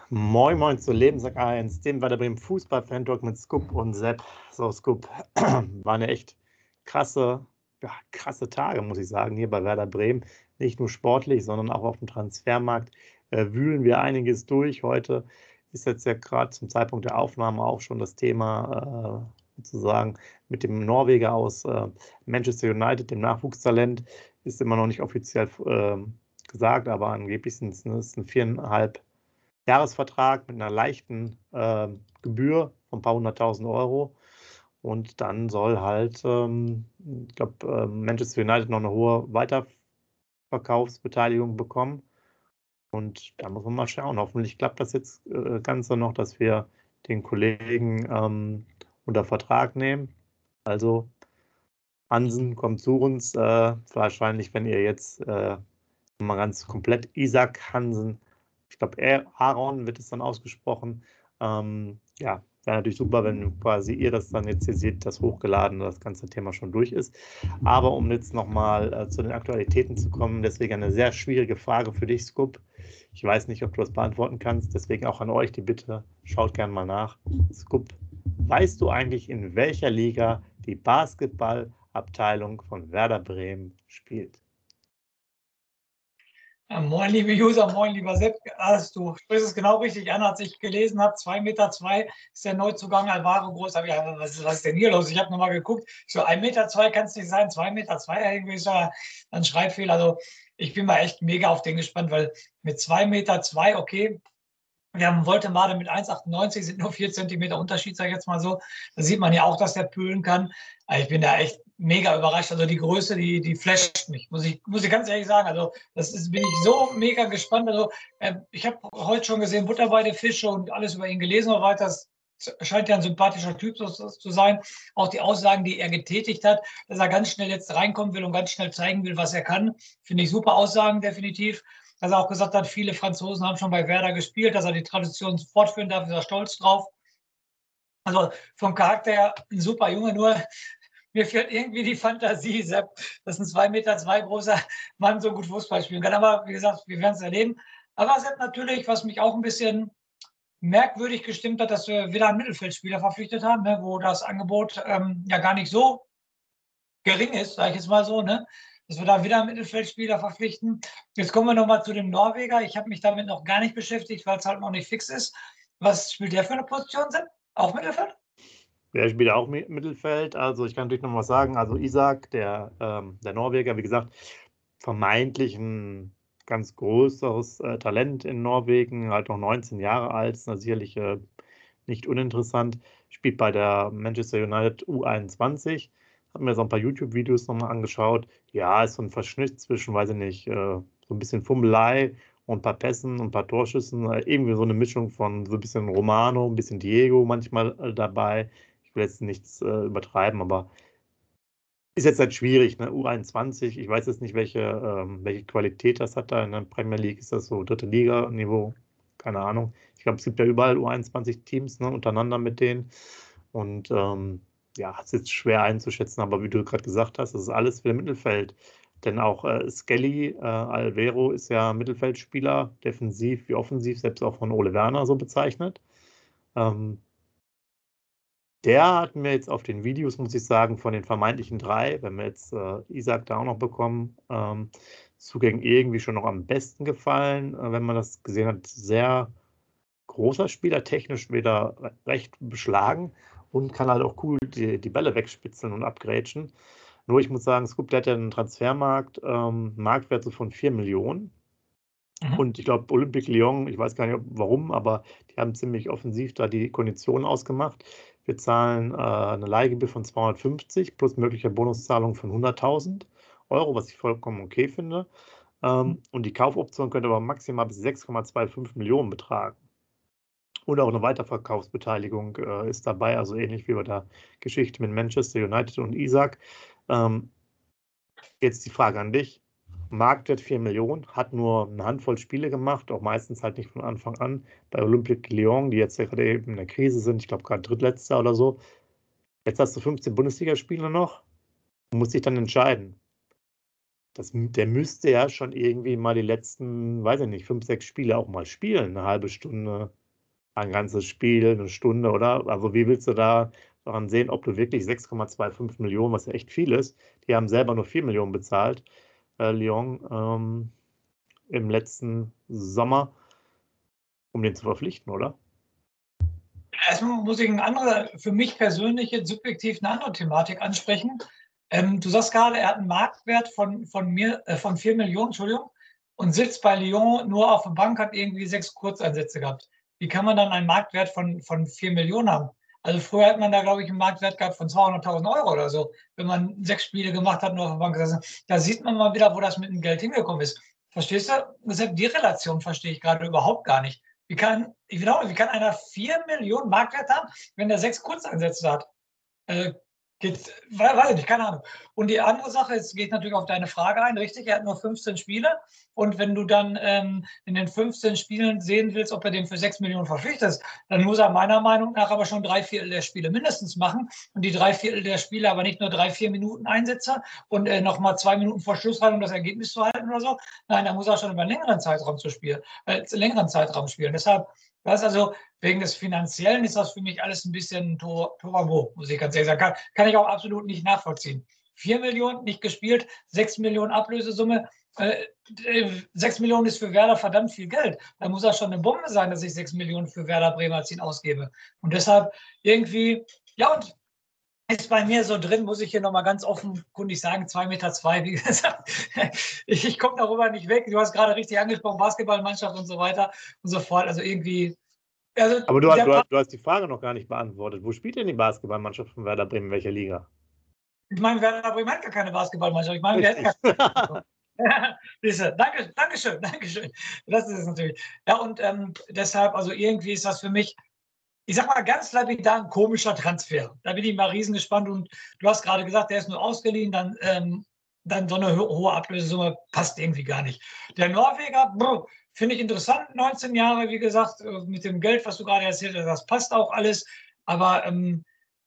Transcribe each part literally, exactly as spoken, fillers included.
Moin Moin zu Lebenssack eins, dem Werder Bremen Fußball-Fan-Talk mit Scoop und Sepp. So, Scoop, war eine echt krasse, ja, krasse Tage, muss ich sagen, hier bei Werder Bremen. Nicht nur sportlich, sondern auch auf dem Transfermarkt äh, wühlen wir einiges durch. Heute ist jetzt ja gerade zum Zeitpunkt der Aufnahme auch schon das Thema äh, sozusagen mit dem Norweger aus äh, Manchester United, dem Nachwuchstalent, ist immer noch nicht offiziell äh, gesagt, aber angeblich sind es ne, ein viereinhalb Jahresvertrag mit einer leichten äh, Gebühr von ein paar hunderttausend Euro. Und dann soll halt, ähm, ich glaube, äh, Manchester United noch eine hohe Weiterverkaufsbeteiligung bekommen. Und da muss man mal schauen. Hoffentlich klappt das jetzt äh, Ganze noch, dass wir den Kollegen ähm, unter Vertrag nehmen. Also Hansen kommt zu uns. Äh, wahrscheinlich, wenn ihr jetzt äh, mal ganz komplett Isaac Hansen, ich glaube, Aaron wird es dann ausgesprochen. Ähm, ja, wäre natürlich super, wenn quasi ihr das dann jetzt hier seht, das hochgeladen, das ganze Thema schon durch ist. Aber um jetzt nochmal äh, zu den Aktualitäten zu kommen, deswegen eine sehr schwierige Frage für dich, Scoop. Ich weiß nicht, ob du das beantworten kannst, deswegen auch an euch die Bitte, schaut gerne mal nach. Scoop, weißt du eigentlich, in welcher Liga die Basketballabteilung von Werder Bremen spielt? Ja, moin, liebe User, moin, lieber Sepp. Also, du sprichst es genau richtig an, als ich gelesen habe. zwei Meter zwei ist der Neuzugang Alvaro Groß. Aber ja, was, was ist denn hier los? Ich habe nochmal geguckt. So ein Meter zwei kann es nicht sein, zwei Meter zwei irgendwie ist ja ein Schreibfehler. Also, ich bin mal echt mega auf den gespannt, weil mit zwei Meter zwei, okay, wir haben Woltemade mit eins Komma achtundneunzig, sind nur vier Zentimeter Unterschied, sage ich jetzt mal so. Da sieht man ja auch, dass der pölen kann. Aber ich bin da echt mega überrascht. Also die Größe, die, die flasht mich, muss ich, muss ich ganz ehrlich sagen. Also das ist, bin ich so mega gespannt. Also äh, ich habe heute schon gesehen, Butter bei den Fische und alles über ihn gelesen und weiter. Das scheint ja ein sympathischer Typ so, so zu sein. Auch die Aussagen, die er getätigt hat, dass er ganz schnell jetzt reinkommen will und ganz schnell zeigen will, was er kann, finde ich super Aussagen, definitiv. Dass er auch gesagt hat, viele Franzosen haben schon bei Werder gespielt, dass er die Tradition fortführen darf, ist er stolz drauf. Also vom Charakter her ein super Junge, nur mir fehlt irgendwie die Fantasie, Sepp, dass ein zwei Meter zwei großer Mann so gut Fußball spielen kann. Aber wie gesagt, wir werden es erleben. Aber Sepp natürlich, was mich auch ein bisschen merkwürdig gestimmt hat, dass wir wieder einen Mittelfeldspieler verpflichtet haben, ne, wo das Angebot ähm, ja gar nicht so gering ist, sage ich jetzt mal so, ne? Dass wir da wieder einen Mittelfeldspieler verpflichten. Jetzt kommen wir nochmal zu dem Norweger. Ich habe mich damit noch gar nicht beschäftigt, weil es halt noch nicht fix ist. Was spielt der für eine Position, Sepp? Auch Mittelfeld? Der spielt auch Mittelfeld. Also ich kann natürlich noch was sagen. Also Isaac, der, ähm, der Norweger, wie gesagt, vermeintlich ein ganz größeres äh, Talent in Norwegen, halt noch neunzehn Jahre alt, ist sicherlich äh, nicht uninteressant. Spielt bei der Manchester United U einundzwanzig. Habe mir so ein paar YouTube-Videos nochmal angeschaut. Ja, ist so ein Verschnitt zwischen, weiß ich nicht, äh, so ein bisschen Fummelei und ein paar Pässen und ein paar Torschüssen. Äh, irgendwie so eine Mischung von so ein bisschen Romano, ein bisschen Diego manchmal äh, dabei. Ich will jetzt nichts äh, übertreiben, aber ist jetzt halt schwierig, ne? U einundzwanzig, ich weiß jetzt nicht, welche, ähm, welche Qualität das hat da in der Premier League. Ist das so dritte Liga-Niveau? Keine Ahnung. Ich glaube, es gibt ja überall U einundzwanzig-Teams, ne, untereinander mit denen. Und ähm, ja, es ist jetzt schwer einzuschätzen, aber wie du gerade gesagt hast, das ist alles für Mittelfeld. Denn auch äh, Skelly, äh, Alvero ist ja Mittelfeldspieler, defensiv wie offensiv, selbst auch von Ole Werner so bezeichnet. Ähm, Der hat mir jetzt auf den Videos, muss ich sagen, von den vermeintlichen drei, wenn wir jetzt äh, Isaac da auch noch bekommen, ähm, Zugängen irgendwie schon noch am besten gefallen, äh, wenn man das gesehen hat. Sehr großer Spieler, technisch wieder recht beschlagen und kann halt auch cool die, die Bälle wegspitzeln und abgrätschen. Nur ich muss sagen, Scoop, der hat ja einen Transfermarkt, ähm, Marktwert so von vier Millionen. Mhm. Und ich glaube, Olympique Lyon, ich weiß gar nicht warum, aber die haben ziemlich offensiv da die Konditionen ausgemacht. Wir zahlen äh, eine Leihgebühr von zweihundertfünfzig plus mögliche Bonuszahlung von hunderttausend Euro, was ich vollkommen okay finde. Ähm, und die Kaufoption könnte aber maximal bis sechs Komma fünfundzwanzig Millionen betragen. Und auch eine Weiterverkaufsbeteiligung äh, ist dabei, also ähnlich wie bei der Geschichte mit Manchester United und Isaac. Ähm, jetzt die Frage an dich. Marktwert vier Millionen, hat nur eine Handvoll Spiele gemacht, auch meistens halt nicht von Anfang an. Bei Olympique Lyon, die jetzt ja gerade eben in der Krise sind, ich glaube gerade Drittletzter oder so. Jetzt hast du fünfzehn Bundesligaspiele noch und musst dich dann entscheiden. das, der müsste ja schon irgendwie mal die letzten, weiß ich nicht, fünf, sechs Spiele auch mal spielen. Eine halbe Stunde, ein ganzes Spiel, eine Stunde, oder? Also wie willst du da daran sehen, ob du wirklich sechs Komma fünfundzwanzig Millionen, was ja echt viel ist, die haben selber nur vier Millionen bezahlt, äh, Lyon, ähm, im letzten Sommer, um den zu verpflichten, oder? Erstmal muss ich eine andere, für mich persönlich jetzt subjektiv eine andere Thematik ansprechen. Ähm, du sagst gerade, er hat einen Marktwert von, von, mir, äh, von vier Millionen, Entschuldigung, und sitzt bei Lyon nur auf der Bank, hat irgendwie sechs Kurzeinsätze gehabt. Wie kann man dann einen Marktwert von, von vier Millionen haben? Also früher hat man da, glaube ich, einen Marktwert gehabt von zweihunderttausend Euro oder so, wenn man sechs Spiele gemacht hat, nur auf der Bank gesessen. Da sieht man mal wieder, wo das mit dem Geld hingekommen ist. Verstehst du? Deshalb die Relation verstehe ich gerade überhaupt gar nicht. Wie kann, ich wiederhole, wie kann einer vier Millionen Marktwert haben, wenn er sechs Kurzeinsätze hat? Äh, geht, weiß ich nicht, keine Ahnung. Und die andere Sache, es geht natürlich auf deine Frage ein, richtig, er hat nur fünfzehn Spiele und wenn du dann ähm, in den fünfzehn Spielen sehen willst, ob er den für sechs Millionen verpflichtet, dann muss er meiner Meinung nach aber schon drei Viertel der Spiele mindestens machen und die drei Viertel der Spiele aber nicht nur drei, vier Minuten Einsätze und äh, nochmal zwei Minuten vor Schlussrein, um das Ergebnis zu halten oder so. Nein, da muss er schon über einen längeren Zeitraum zu spielen, äh, längeren Zeitraum spielen. Deshalb, das ist also wegen des Finanziellen ist das für mich alles ein bisschen Tohuwabohu, muss ich ganz ehrlich sagen. Kann, kann ich auch absolut nicht nachvollziehen. Vier Millionen nicht gespielt, sechs Millionen Ablösesumme. Äh, sechs Millionen ist für Werder verdammt viel Geld. Da muss das schon eine Bombe sein, dass ich sechs Millionen für Werder Bremerhaven ausgebe. Und deshalb irgendwie, ja, und ist bei mir so drin, muss ich hier nochmal ganz offenkundig sagen, zwei Meter zwei, wie gesagt. Ich, ich komme darüber nicht weg. Du hast gerade richtig angesprochen, Basketballmannschaft und so weiter und so fort. Also irgendwie, also Aber du, der du, du hast die Frage noch gar nicht beantwortet. Wo spielt denn die Basketballmannschaft von Werder Bremen? In welcher Liga? Ich meine, Werder Bremen hat gar keine Basketballmannschaft. Ich meine, wir hätten Richtig. gar keine. Danke, Dankeschön, Dankeschön. Das ist es natürlich. Ja, und ähm, deshalb, also irgendwie ist das für mich, ich sag mal ganz lapidar, ein komischer Transfer. Da bin ich mal riesen gespannt. Und du hast gerade gesagt, der ist nur ausgeliehen, dann, ähm, dann so eine ho hohe Ablösesumme passt irgendwie gar nicht. Der Norweger, finde ich interessant, neunzehn Jahre, wie gesagt, mit dem Geld, was du gerade erzählt hast, das passt auch alles. Aber ähm,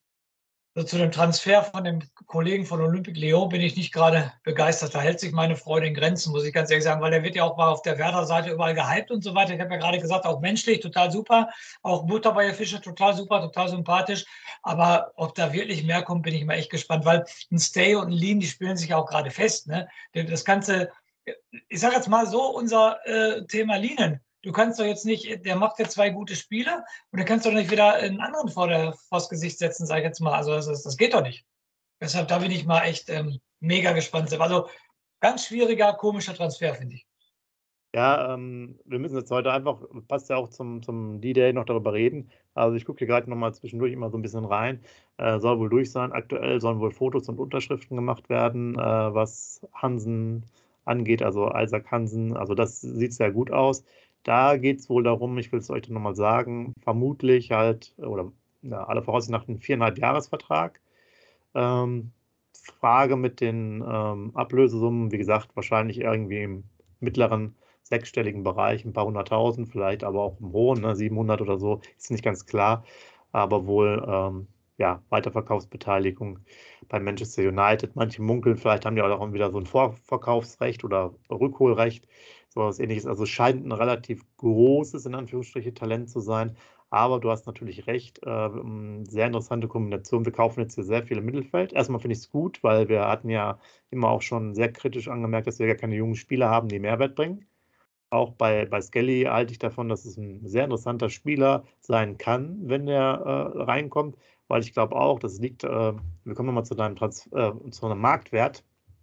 so zu dem Transfer von dem Kollegen von Olympique Lyon bin ich nicht gerade begeistert. Da hält sich meine Freude in Grenzen, muss ich ganz ehrlich sagen, weil der wird ja auch mal auf der Werder-Seite überall gehypt und so weiter. Ich habe ja gerade gesagt, auch menschlich total super, auch Butter bei der Fische total super, total sympathisch. Aber ob da wirklich mehr kommt, bin ich mal echt gespannt, weil ein Stay und ein Lean, die spielen sich ja auch gerade fest. Ne? Das Ganze, ich sage jetzt mal so, unser äh, Thema Leanen. Du kannst doch jetzt nicht, der macht jetzt zwei gute Spiele und dann kannst du doch nicht wieder einen anderen vor, der, vors Gesicht setzen, sage ich jetzt mal. Also das, ist, das geht doch nicht. Deshalb, da bin ich mal echt ähm, mega gespannt. Also ganz schwieriger, komischer Transfer, finde ich. Ja, ähm, wir müssen jetzt heute einfach, passt ja auch zum, zum D-Day, noch darüber reden. Also ich gucke hier gerade nochmal zwischendurch immer so ein bisschen rein. Äh, soll wohl durch sein. Aktuell sollen wohl Fotos und Unterschriften gemacht werden, äh, was Hansen angeht, also Isaac Hansen. Also das sieht sehr gut aus. Da geht es wohl darum, ich will es euch nochmal sagen, vermutlich halt, oder ja, alle Voraussicht nach einem viereinhalb Jahresvertrag. Ähm, Frage mit den ähm, Ablösesummen, wie gesagt, wahrscheinlich irgendwie im mittleren sechsstelligen Bereich, ein paar hunderttausend, vielleicht aber auch im hohen, ne, siebenhundert oder so, ist nicht ganz klar, aber wohl ähm, ja, Weiterverkaufsbeteiligung bei Manchester United. Manche munkeln, vielleicht haben die auch wieder so ein Vorverkaufsrecht oder Rückholrecht, sowas ähnliches. Also scheint ein relativ großes, in Anführungsstrichen, Talent zu sein. Aber du hast natürlich recht, äh, sehr interessante Kombination. Wir kaufen jetzt hier sehr viel im Mittelfeld. Erstmal finde ich es gut, weil wir hatten ja immer auch schon sehr kritisch angemerkt, dass wir gar keine jungen Spieler haben, die Mehrwert bringen. Auch bei, bei Skelly halte ich davon, dass es ein sehr interessanter Spieler sein kann, wenn er äh, reinkommt, weil ich glaube auch, das liegt, äh, wir kommen nochmal zu deinem Trans äh, zu einem Marktwert.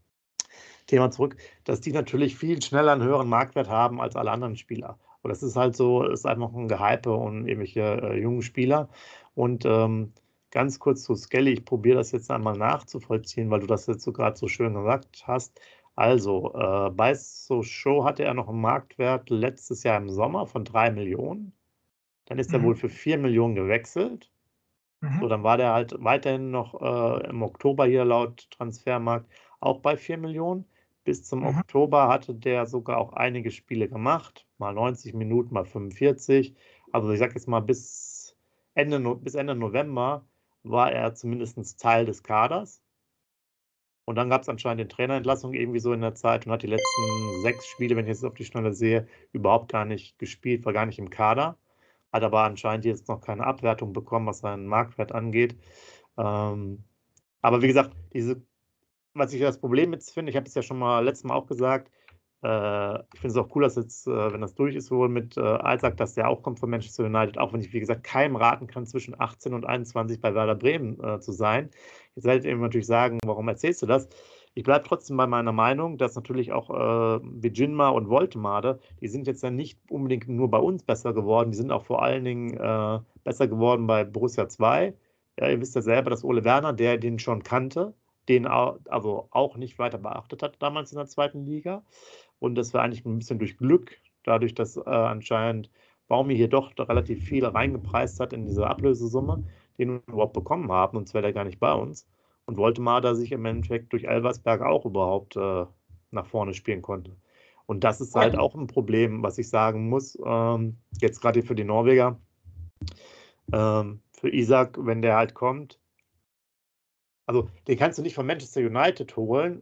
Thema zurück, dass die natürlich viel schneller einen höheren Marktwert haben als alle anderen Spieler. Und das ist halt so, ist einfach ein Gehype und irgendwelche äh, jungen Spieler. Und ähm, ganz kurz zu Skelly, ich probiere das jetzt einmal nachzuvollziehen, weil du das jetzt so gerade so schön gesagt hast. Also, äh, bei Sochaux hatte er noch einen Marktwert letztes Jahr im Sommer von drei Millionen. Dann ist er wohl Mhm. für vier Millionen gewechselt. So, Mhm. dann war der halt weiterhin noch äh, im Oktober hier laut Transfermarkt auch bei vier Millionen. Bis zum Mhm. Oktober hatte der sogar auch einige Spiele gemacht, mal neunzig Minuten, mal fünfundvierzig. Also ich sage jetzt mal, bis Ende, No- bis Ende November war er zumindest Teil des Kaders. Und dann gab es anscheinend den Trainerentlassung irgendwie so in der Zeit und hat die letzten sechs Spiele, wenn ich jetzt auf die Schnelle sehe, überhaupt gar nicht gespielt, war gar nicht im Kader. Hat aber anscheinend jetzt noch keine Abwertung bekommen, was seinen Marktwert angeht. Ähm, aber wie gesagt, diese, was ich das Problem jetzt finde, ich habe es ja schon mal letztes Mal auch gesagt, äh, ich finde es auch cool, dass jetzt, äh, wenn das durch ist, wohl mit äh, Isaac, dass der auch kommt von Manchester United, auch wenn ich, wie gesagt, keinem raten kann, zwischen achtzehn und einundzwanzig bei Werder Bremen äh, zu sein. Jetzt werdet ihr natürlich sagen, warum erzählst du das? Ich bleibe trotzdem bei meiner Meinung, dass natürlich auch äh, Bijinma und Woltemade, die sind jetzt ja nicht unbedingt nur bei uns besser geworden, die sind auch vor allen Dingen äh, besser geworden bei Borussia zwei. Ja, ihr wisst ja selber, dass Ole Werner, der den schon kannte, den auch, also auch nicht weiter beachtet hat damals in der zweiten Liga. Und das war eigentlich ein bisschen durch Glück, dadurch, dass äh, anscheinend Baumi hier doch relativ viel reingepreist hat in diese Ablösesumme, den wir überhaupt bekommen haben, und zwar der gar nicht bei uns. Und Woltemade sich im Endeffekt durch Elversberg auch überhaupt äh, nach vorne spielen konnte. Und das ist halt auch ein Problem, was ich sagen muss, ähm, jetzt gerade für die Norweger, ähm, für Isak, wenn der halt kommt. Also den kannst du nicht von Manchester United holen.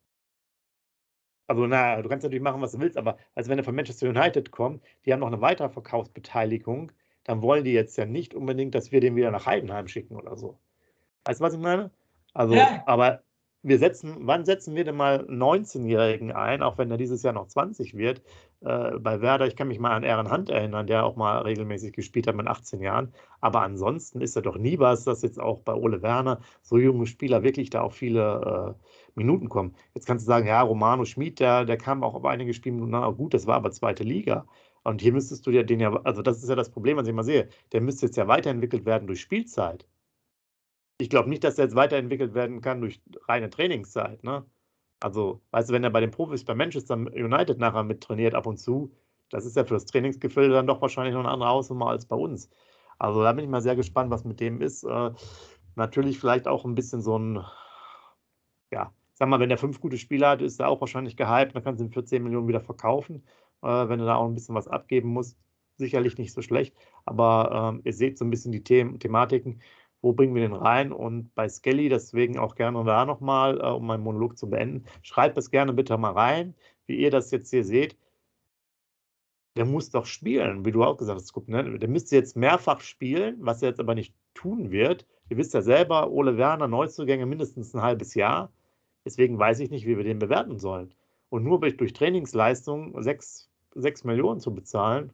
Also, na, du kannst natürlich machen, was du willst, aber also wenn er von Manchester United kommt, die haben noch eine Weiterverkaufsbeteiligung, dann wollen die jetzt ja nicht unbedingt, dass wir den wieder nach Heidenheim schicken oder so. Weißt du, was ich meine? Also, Ja, aber wir setzen, wann setzen wir denn mal einen neunzehnjährigen ein, auch wenn er dieses Jahr noch zwanzig wird? Äh, bei Werder, ich kann mich mal an Aaron Hunt erinnern, der auch mal regelmäßig gespielt hat mit achtzehn Jahren. Aber ansonsten ist er doch nie was, dass jetzt auch bei Ole Werner so junge Spieler wirklich da auf viele äh, Minuten kommen. Jetzt kannst du sagen, ja, Romano Schmid, der, der kam auch auf einige Spielminuten, na gut, das war aber zweite Liga. Und hier müsstest du ja den ja, also das ist ja das Problem, was ich mal sehe, der müsste jetzt ja weiterentwickelt werden durch Spielzeit. Ich glaube nicht, dass er jetzt weiterentwickelt werden kann durch reine Trainingszeit. Ne? Also, weißt du, wenn er bei den Profis bei Manchester United nachher mit trainiert ab und zu, das ist ja für das Trainingsgefühl dann doch wahrscheinlich noch eine andere Hausnummer als bei uns. Also da bin ich mal sehr gespannt, was mit dem ist. Äh, natürlich vielleicht auch ein bisschen so ein, ja, sag mal, wenn der fünf gute Spiele hat, ist er auch wahrscheinlich gehypt, dann kannst du ihn für zehn Millionen wieder verkaufen. Äh, wenn du da auch ein bisschen was abgeben musst, sicherlich nicht so schlecht. Aber ähm, ihr seht so ein bisschen die The Thematiken. Wo bringen wir den rein? Und bei Skelly, deswegen auch gerne da nochmal, äh, um meinen Monolog zu beenden, schreibt es gerne bitte mal rein, wie ihr das jetzt hier seht. Der muss doch spielen, wie du auch gesagt hast, ne? Der müsste jetzt mehrfach spielen, was er jetzt aber nicht tun wird. Ihr wisst ja selber, Ole Werner, Neuzugänge mindestens ein halbes Jahr. Deswegen weiß ich nicht, wie wir den bewerten sollen. Und nur durch, durch Trainingsleistung sechs, sechs Millionen zu bezahlen,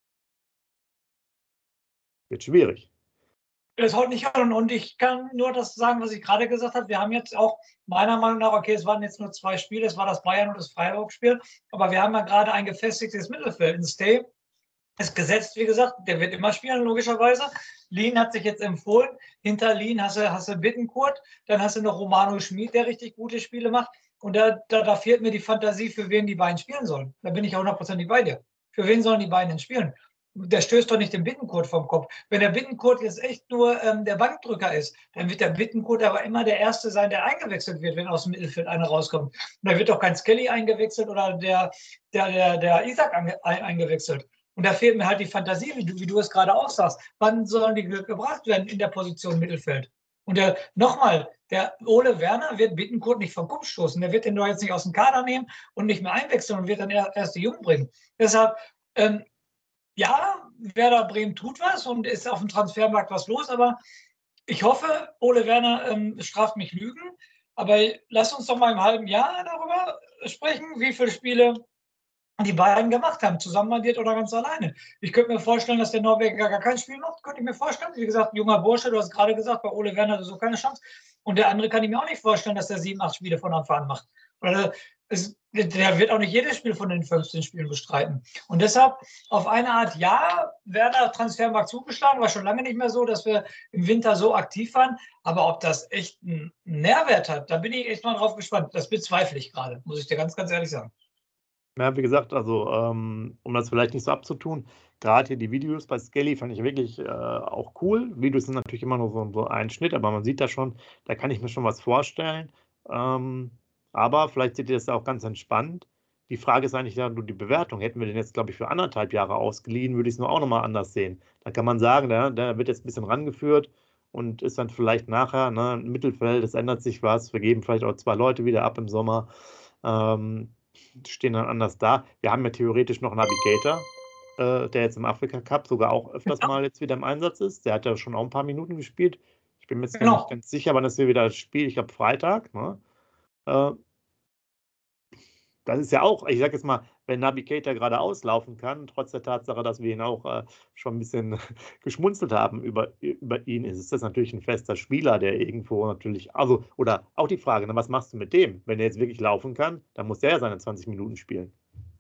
wird schwierig. das haut nicht an. Und ich kann nur das sagen, was ich gerade gesagt habe. Wir haben jetzt auch meiner Meinung nach, okay, es waren jetzt nur zwei Spiele, es war das Bayern- und das Freiburg-Spiel, aber wir haben ja gerade ein gefestigtes Mittelfeld. Ein Stay ist gesetzt, wie gesagt, der wird immer spielen, logischerweise. Lien hat sich jetzt empfohlen. Hinter Lien hast du, hast du Bittenkurt, dann hast du noch Romano Schmid, der richtig gute Spiele macht. Und da, da, da fehlt mir die Fantasie, für wen die beiden spielen sollen. Da bin ich ja hundertprozentig bei dir. Für wen sollen die beiden denn spielen? Der stößt doch nicht den Bittenkurt vom Kopf. Wenn der Bittenkurt jetzt echt nur ähm, der Bankdrücker ist, dann wird der Bittenkurt aber immer der Erste sein, der eingewechselt wird, wenn aus dem Mittelfeld einer rauskommt. Und da wird doch kein Skelly eingewechselt oder der, der, der, der Isaac eingewechselt. Und da fehlt mir halt die Fantasie, wie du, wie du es gerade auch sagst. Wann sollen die gebracht werden in der Position Mittelfeld? Und der, nochmal, der Ole Werner wird Bittenkurt nicht vom Kopf stoßen. Der wird den doch jetzt nicht aus dem Kader nehmen und nicht mehr einwechseln und wird dann erst die Jungen bringen. Deshalb, ähm, ja, Werder Bremen tut was und ist auf dem Transfermarkt was los, aber ich hoffe, Ole Werner ähm, straft mich Lügen. Aber lass uns doch mal im halben Jahr darüber sprechen, wie viele Spiele die beiden gemacht haben, zusammenaddiert oder ganz alleine. Ich könnte mir vorstellen, dass der Norweger gar kein Spiel macht, könnte ich mir vorstellen. Wie gesagt, junger Bursche, du hast gerade gesagt, bei Ole Werner hat er so keine Chance. Und der andere kann ich mir auch nicht vorstellen, dass der sieben, acht Spiele von Anfang an macht. Oder es, der wird auch nicht jedes Spiel von den fünfzehn Spielen bestreiten. Und deshalb auf eine Art, ja, Werder Transfermarkt zugeschlagen, war schon lange nicht mehr so, dass wir im Winter so aktiv waren. Aber ob das echt einen Nährwert hat, da bin ich echt mal drauf gespannt. Das bezweifle ich gerade, muss ich dir ganz, ganz ehrlich sagen. Ja, wie gesagt, also ähm, um das vielleicht nicht so abzutun, gerade hier die Videos bei Skelly fand ich wirklich äh, auch cool. Videos sind natürlich immer nur so, so ein Schnitt, aber man sieht da schon, da kann ich mir schon was vorstellen. Ähm, aber vielleicht seht ihr das auch ganz entspannt. Die Frage ist eigentlich ja nur die Bewertung. Hätten wir den jetzt, glaube ich, für anderthalb Jahre ausgeliehen, würde ich es nur auch nochmal anders sehen. Da kann man sagen, der, der wird jetzt ein bisschen rangeführt und ist dann vielleicht nachher, ne, im Mittelfeld, es ändert sich was, wir geben vielleicht auch zwei Leute wieder ab im Sommer, ähm, stehen dann anders da. Wir haben ja theoretisch noch Navigator, äh, der jetzt im Afrika Cup sogar auch öfters Ja, mal jetzt wieder im Einsatz ist. Der hat ja schon auch ein paar Minuten gespielt. Ich bin mir jetzt noch nicht genau. ganz sicher, wann das hier wieder spielt. Ich glaube Freitag. Ne? Äh, das ist ja auch, ich sage jetzt mal, wenn Navigator gerade auslaufen kann, trotz der Tatsache, dass wir ihn auch äh, schon ein bisschen geschmunzelt haben über, über ihn, ist das natürlich ein fester Spieler, der irgendwo natürlich, also, oder auch die Frage, ne, was machst du mit dem? Wenn er jetzt wirklich laufen kann, dann muss der ja seine zwanzig Minuten spielen.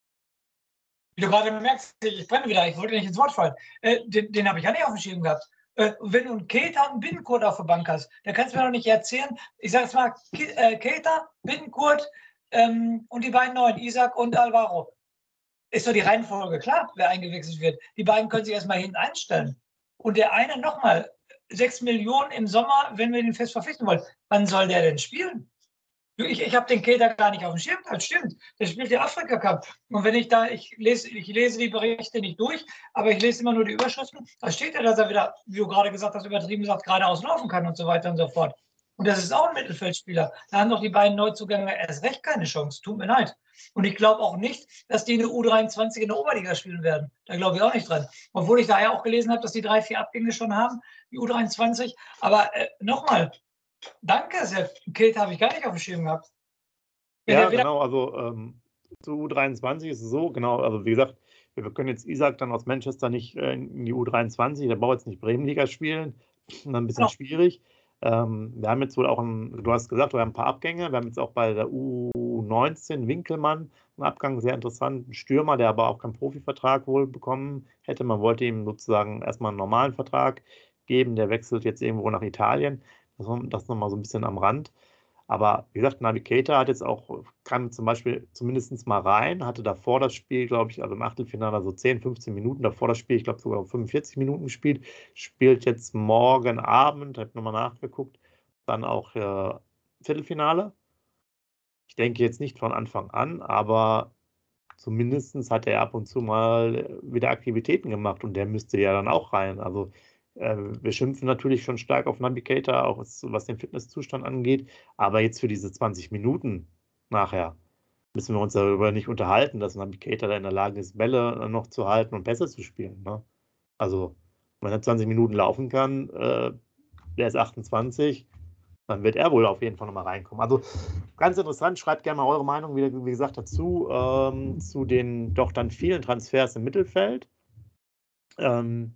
Wie du gerade merkst, ich brenne wieder, ich wollte nicht ins Wort fallen. Äh, den den habe ich ja nicht auf dem Schirm gehabt. Äh, wenn du einen Keita und einen Bittencourt auf der Bank hast, dann kannst du mir doch nicht erzählen, ich sage jetzt mal, Ke- äh, Keita, Bittencourt ähm, und die beiden neuen, Isaac und Alvaro. Ist doch die Reihenfolge klar, wer eingewechselt wird. Die beiden können sich erstmal hinten einstellen. Und der eine nochmal, sechs Millionen im Sommer, wenn wir den fest verpflichten wollen. Wann soll der denn spielen? Ich, ich habe den Keter gar nicht auf dem Schirm, das stimmt. Der spielt der Afrika Cup. Und wenn ich da, ich lese, ich lese die Berichte nicht durch, aber ich lese immer nur die Überschriften, da steht ja, dass er wieder, wie du gerade gesagt hast, übertrieben gesagt, geradeaus laufen kann und so weiter und so fort. Und das ist auch ein Mittelfeldspieler. Da haben doch die beiden Neuzugänge erst recht keine Chance. Tut mir leid. Und ich glaube auch nicht, dass die eine U dreiundzwanzig in der Oberliga spielen werden. Da glaube ich auch nicht dran. Obwohl ich da ja auch gelesen habe, dass die drei, vier Abgänge schon haben, die U dreiundzwanzig. Aber äh, nochmal, danke, Sepp. Kilt habe ich gar nicht auf dem Schirm gehabt. Wenn Ja, er wieder genau, also ähm, zu U dreiundzwanzig ist es so, genau, also wie gesagt, wir können jetzt Isaac dann aus Manchester nicht äh, in die U dreiundzwanzig, der braucht jetzt nicht Bremenliga spielen, dann ein bisschen genau, schwierig. Ähm, wir haben jetzt wohl auch, ein, du hast gesagt, wir haben ein paar Abgänge, wir haben jetzt auch bei der U neunzehn Winkelmann einen Abgang, sehr interessant, ein Stürmer, der aber auch keinen Profivertrag wohl bekommen hätte. Man wollte ihm sozusagen erstmal einen normalen Vertrag geben, der wechselt jetzt irgendwo nach Italien, das, das nochmal so ein bisschen am Rand. Aber wie gesagt, Navigator hat jetzt auch, kam zum Beispiel zumindest mal rein, hatte davor das Spiel, glaube ich, also im Achtelfinale so zehn, fünfzehn Minuten, davor das Spiel, ich glaube sogar fünfundvierzig Minuten gespielt, spielt jetzt morgen Abend, habe nochmal nachgeguckt, dann auch äh, Viertelfinale. Ich denke jetzt nicht von Anfang an, aber zumindest hat er ab und zu mal wieder Aktivitäten gemacht und der müsste ja dann auch rein. Also äh, wir schimpfen natürlich schon stark auf Navigator, auch was, was den Fitnesszustand angeht, aber jetzt für diese zwanzig Minuten nachher müssen wir uns darüber nicht unterhalten, dass Navigator da in der Lage ist, Bälle noch zu halten und Pässe zu spielen. Ne? Also wenn er zwanzig Minuten laufen kann, äh, der ist achtundzwanzig, dann wird er wohl auf jeden Fall nochmal reinkommen. Also ganz interessant, schreibt gerne mal eure Meinung, wie, wie gesagt, dazu, ähm, zu den doch dann vielen Transfers im Mittelfeld. Ähm,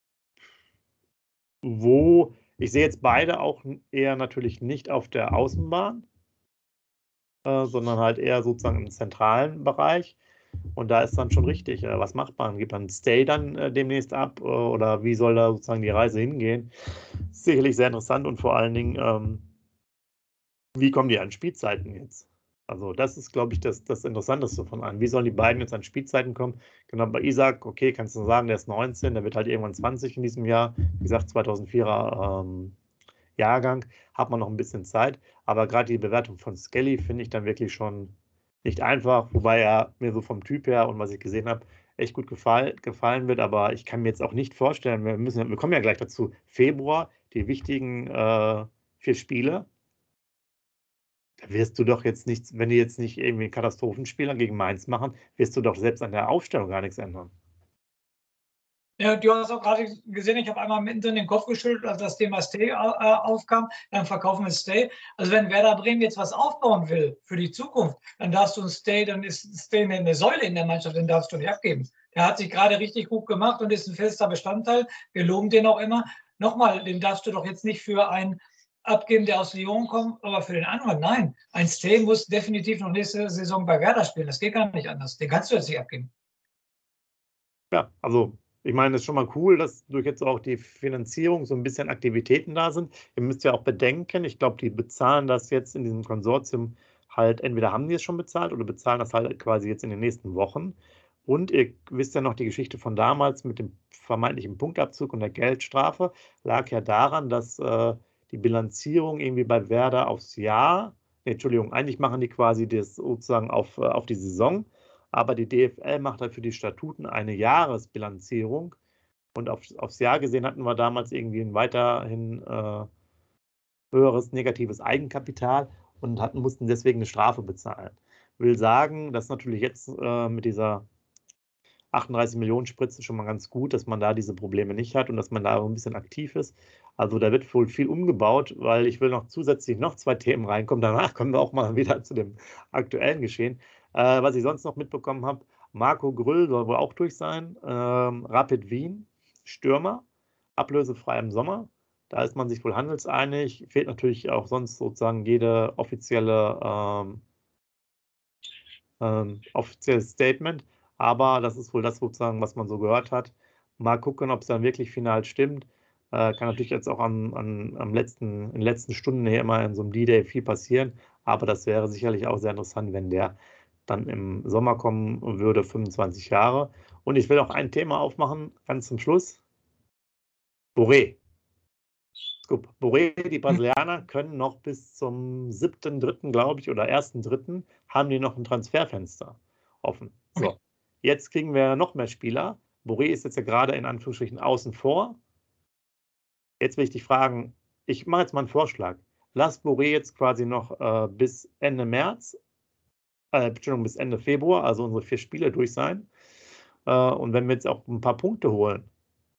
wo ich sehe jetzt beide auch eher natürlich nicht auf der Außenbahn, äh, sondern halt eher sozusagen im zentralen Bereich. Und da ist dann schon richtig, äh, was macht man? Gibt man Stay dann äh, demnächst ab äh, oder wie soll da sozusagen die Reise hingehen? Sicherlich sehr interessant und vor allen Dingen, ähm, wie kommen die an Spielzeiten jetzt? Also das ist, glaube ich, das, das Interessanteste von allen. Wie sollen die beiden jetzt an Spielzeiten kommen? Genau, bei Isaac, okay, kannst du sagen, der ist neunzehn, der wird halt irgendwann zwanzig in diesem Jahr. Wie gesagt, zweitausendvierer ähm, Jahrgang, hat man noch ein bisschen Zeit. Aber gerade die Bewertung von Skelly finde ich dann wirklich schon nicht einfach, wobei er mir so vom Typ her und was ich gesehen habe, echt gut gefall, gefallen wird. Aber ich kann mir jetzt auch nicht vorstellen, wir müssen, wir kommen ja gleich dazu, Februar, die wichtigen äh, vier Spiele. Da wirst du doch jetzt nichts, wenn die jetzt nicht irgendwie einen Katastrophenspieler gegen Mainz machen, wirst du doch selbst an der Aufstellung gar nichts ändern. Ja, du hast auch gerade gesehen, ich habe einmal mittendrin den Kopf geschüttelt, als das Thema Stay äh, aufkam. Dann verkaufen wir Stay. Also wenn Werder Bremen jetzt was aufbauen will für die Zukunft, dann darfst du ein Stay, dann ist Stay eine Säule in der Mannschaft, den darfst du nicht abgeben. Der hat sich gerade richtig gut gemacht und ist ein fester Bestandteil. Wir loben den auch immer. Nochmal, den darfst du doch jetzt nicht für einen abgeben, der aus Lyon kommt, aber für den anderen, nein. Ein Stay muss definitiv noch nächste Saison bei Werder spielen. Das geht gar nicht anders. Den kannst du jetzt nicht abgeben. Ja, also ich meine, es ist schon mal cool, dass durch jetzt auch die Finanzierung so ein bisschen Aktivitäten da sind. Ihr müsst ja auch bedenken, ich glaube, die bezahlen das jetzt in diesem Konsortium halt, entweder haben die es schon bezahlt oder bezahlen das halt quasi jetzt in den nächsten Wochen. Und ihr wisst ja noch, die Geschichte von damals mit dem vermeintlichen Punktabzug und der Geldstrafe lag ja daran, dass äh, die Bilanzierung irgendwie bei Werder aufs Jahr, nee, Entschuldigung, eigentlich machen die quasi das sozusagen auf, äh, auf die Saison, aber die D F L macht halt für die Statuten eine Jahresbilanzierung, Und auf, aufs Jahr gesehen hatten wir damals irgendwie ein weiterhin äh, höheres negatives Eigenkapital und hatten, mussten deswegen eine Strafe bezahlen. Will sagen, dass natürlich jetzt äh, mit dieser achtunddreißig Millionen Spritze schon mal ganz gut, dass man da diese Probleme nicht hat und dass man da ein bisschen aktiv ist. Also da wird wohl viel umgebaut, weil ich will noch zusätzlich noch zwei Themen reinkommen. Danach kommen wir auch mal wieder zu dem aktuellen Geschehen. Äh, was ich sonst noch mitbekommen habe, Marco Grüll soll wohl auch durch sein. Ähm, Rapid Wien, Stürmer, ablösefrei im Sommer. Da ist man sich wohl handelseinig. Fehlt natürlich auch sonst sozusagen jede offizielle ähm, ähm, offizielles Statement. Aber das ist wohl das sozusagen, was man so gehört hat. Mal gucken, ob es dann wirklich final stimmt. Äh, kann natürlich jetzt auch am, am, am letzten, in den letzten Stunden hier immer in so einem D-Day viel passieren. Aber das wäre sicherlich auch sehr interessant, wenn der dann im Sommer kommen würde, fünfundzwanzig Jahre. Und ich will auch ein Thema aufmachen, ganz zum Schluss. Borré. Scoop. Borré, die Brasilianer können noch bis zum siebten dritten, glaube ich, oder ersten dritten haben die noch ein Transferfenster offen. So, Okay. jetzt kriegen wir noch mehr Spieler. Borré ist jetzt ja gerade in Anführungsstrichen außen vor. Jetzt will ich dich fragen, ich mache jetzt mal einen Vorschlag. Lass Borré jetzt quasi noch äh, bis Ende März, äh, Entschuldigung, bis Ende Februar, also unsere vier Spiele durch sein. Äh, und wenn wir jetzt auch ein paar Punkte holen,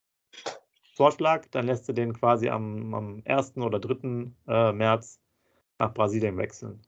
Vorschlag, dann lässt du den quasi am, am ersten oder dritten Äh, März nach Brasilien wechseln.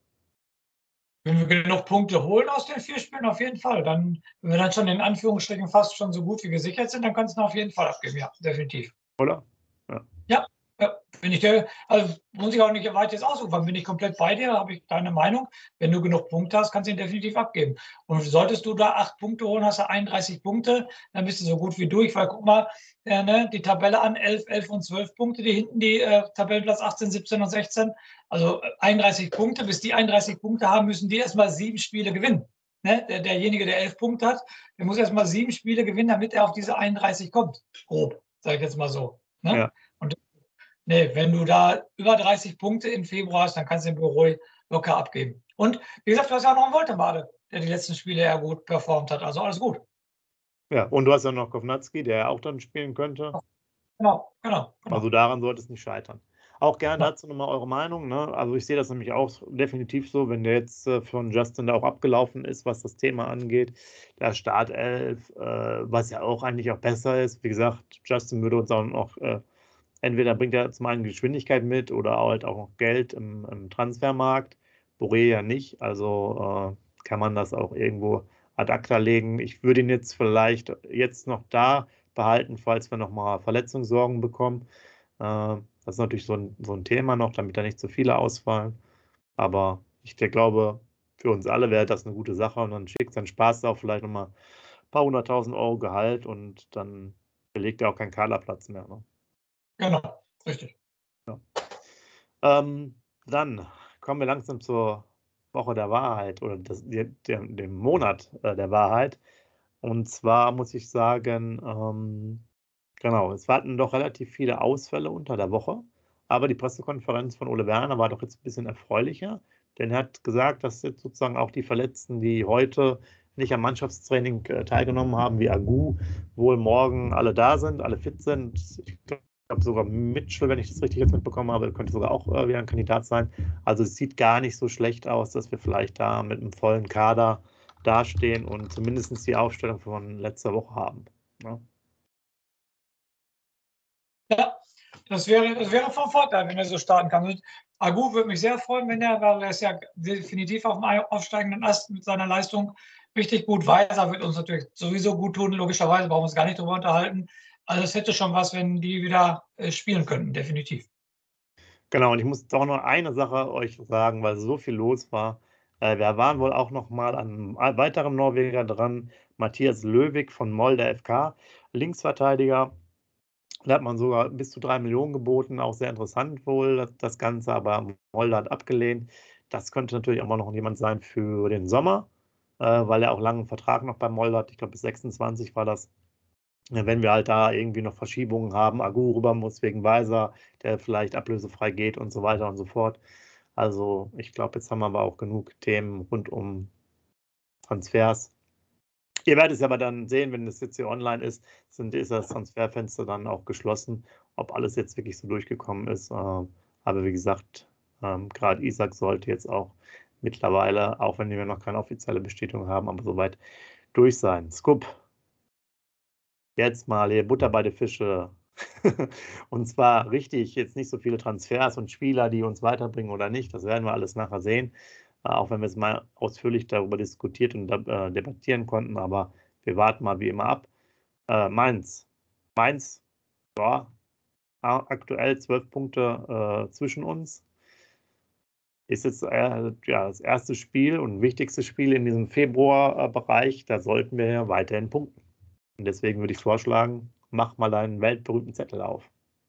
Wenn wir genug Punkte holen aus den vier Spielen, auf jeden Fall. Dann, wenn wir dann schon in Anführungsstrichen fast schon so gut wie gesichert sind, dann kannst du auf jeden Fall abgeben, ja, definitiv. Oder? Ja. Ja, ja, bin ich der, also muss ich auch nicht weit jetzt ausufern, bin ich komplett bei dir, habe ich deine Meinung. Wenn du genug Punkte hast, kannst du ihn definitiv abgeben. Und solltest du da acht Punkte holen, hast du einunddreißig Punkte, dann bist du so gut wie durch, weil guck mal, äh, ne, die Tabelle an, elf, elf und zwölf Punkte, die hinten die äh, Tabellenplatz achtzehn, siebzehn und sechzehn, also einunddreißig Punkte, bis die einunddreißig Punkte haben, müssen die erstmal sieben Spiele gewinnen. Ne? Der, derjenige, der elf Punkte hat, der muss erstmal sieben Spiele gewinnen, damit er auf diese einunddreißig kommt. Grob, sage ich jetzt mal so. Ne? Ja. Und nee, wenn du da über dreißig Punkte im Februar hast, dann kannst du den Borré locker abgeben. Und wie gesagt, du hast ja auch noch einen Woltemade, der die letzten Spiele ja gut performt hat. Also alles gut. Ja, und du hast ja noch Kovnatski, der ja auch dann spielen könnte. Genau, genau, genau. Also daran sollte es nicht scheitern. Auch gerne Ja. dazu nochmal eure Meinung. Ne? Also ich sehe das nämlich auch definitiv so, wenn der jetzt äh, von Justin da auch abgelaufen ist, was das Thema angeht. Der Startelf, äh, was ja auch eigentlich auch besser ist. Wie gesagt, Justin würde uns auch noch, äh, entweder bringt er zum einen Geschwindigkeit mit oder halt auch noch Geld im, im Transfermarkt. Borré ja nicht. Also äh, kann man das auch irgendwo ad acta legen. Ich würde ihn jetzt vielleicht jetzt noch da behalten, falls wir nochmal Verletzungssorgen bekommen. Äh, das ist natürlich so ein, so ein Thema noch, damit da nicht zu viele ausfallen. Aber ich der glaube, für uns alle wäre das eine gute Sache und dann schickt sein Spaß auch vielleicht nochmal ein paar hunderttausend Euro Gehalt und dann belegt er auch keinen Kaderplatz mehr. Ne? Genau, richtig. Ja. Ähm, dann kommen wir langsam zur Woche der Wahrheit oder das, der, dem Monat äh, der Wahrheit. Und zwar muss ich sagen, ähm, genau, es hatten doch relativ viele Ausfälle unter der Woche, aber die Pressekonferenz von Ole Werner war doch jetzt ein bisschen erfreulicher, denn er hat gesagt, dass jetzt sozusagen auch die Verletzten, die heute nicht am Mannschaftstraining äh, teilgenommen haben, wie Agu, wohl morgen alle da sind, alle fit sind. Ich glaube sogar Mitchell, wenn ich das richtig jetzt mitbekommen habe, könnte sogar auch äh, wieder ein Kandidat sein. Also es sieht gar nicht so schlecht aus, dass wir vielleicht da mit einem vollen Kader dastehen und zumindest die Aufstellung von letzter Woche haben. Ne? Ja, das wäre, das wäre von Vorteil, wenn er so starten kann. Und Agu würde mich sehr freuen, wenn er, weil er ist ja definitiv auf dem aufsteigenden Ast mit seiner Leistung richtig gut weiß. Er wird uns natürlich sowieso gut tun, logischerweise, brauchen wir uns gar nicht drüber unterhalten. Also es hätte schon was, wenn die wieder äh, spielen könnten, definitiv. Genau, und ich muss auch noch eine Sache euch sagen, weil so viel los war. Äh, wir waren wohl auch noch mal an einem weiteren Norweger dran, Mathias Löwig von Molde F K, Linksverteidiger. Da hat man sogar bis zu drei Millionen geboten, auch sehr interessant wohl das, das Ganze, aber Molde hat abgelehnt. Das könnte natürlich auch mal noch jemand sein für den Sommer, äh, weil er auch langen Vertrag noch bei Molde hat. Ich glaube, bis sechsundzwanzig war das. Wenn wir halt da irgendwie noch Verschiebungen haben, Agu rüber muss wegen Weiser, der vielleicht ablösefrei geht und so weiter und so fort. Also ich glaube, jetzt haben wir aber auch genug Themen rund um Transfers. Ihr werdet es aber dann sehen, wenn das jetzt hier online ist, sind, ist das Transferfenster dann auch geschlossen, ob alles jetzt wirklich so durchgekommen ist. Aber wie gesagt, ähm, gerade Isak sollte jetzt auch mittlerweile, auch wenn wir noch keine offizielle Bestätigung haben, aber soweit durch sein. Scoop, jetzt mal hier Butter bei den Fische. Und zwar richtig, jetzt nicht so viele Transfers und Spieler, die uns weiterbringen oder nicht. Das werden wir alles nachher sehen. Auch wenn wir es mal ausführlich darüber diskutiert und äh, debattieren konnten, aber wir warten mal wie immer ab. Äh, Mainz. Mainz, ja, aktuell zwölf Punkte äh, zwischen uns. Ist jetzt äh, ja, das erste Spiel und wichtigste Spiel in diesem Februarbereich. Da sollten wir ja weiterhin punkten. Und deswegen würde ich vorschlagen, mach mal deinen weltberühmten Zettel auf.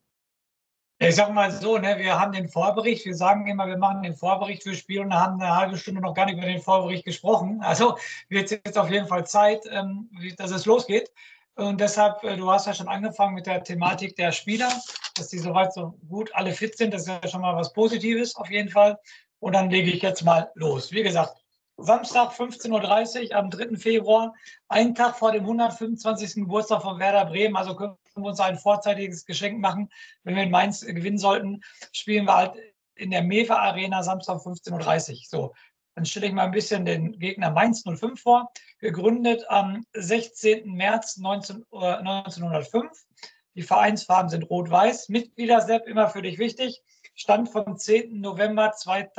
Ich sag mal so, ne, wir haben den Vorbericht, wir sagen immer, wir machen den Vorbericht für Spiel und haben eine halbe Stunde noch gar nicht über den Vorbericht gesprochen. Also wird es jetzt auf jeden Fall Zeit, ähm, dass es losgeht. Und deshalb, äh, du hast ja schon angefangen mit der Thematik der Spieler, dass die soweit so gut alle fit sind. Das ist ja schon mal was Positives auf jeden Fall. Und dann lege ich jetzt mal los. Wie gesagt, Samstag fünfzehn Uhr dreißig am dritten Februar, einen Tag vor dem hundertfünfundzwanzigsten Geburtstag von Werder Bremen. Also können wir uns ein vorzeitiges Geschenk machen. Wenn wir in Mainz gewinnen sollten, spielen wir halt in der Mewe Arena Samstag fünfzehn Uhr dreißig. So, dann stelle ich mal ein bisschen den Gegner Mainz null fünf vor. Gegründet am sechzehnten März neunzehnhundertfünf. Die Vereinsfarben sind rot-weiß. Mitglieder, Sepp, immer für dich wichtig. Stand vom zehnten November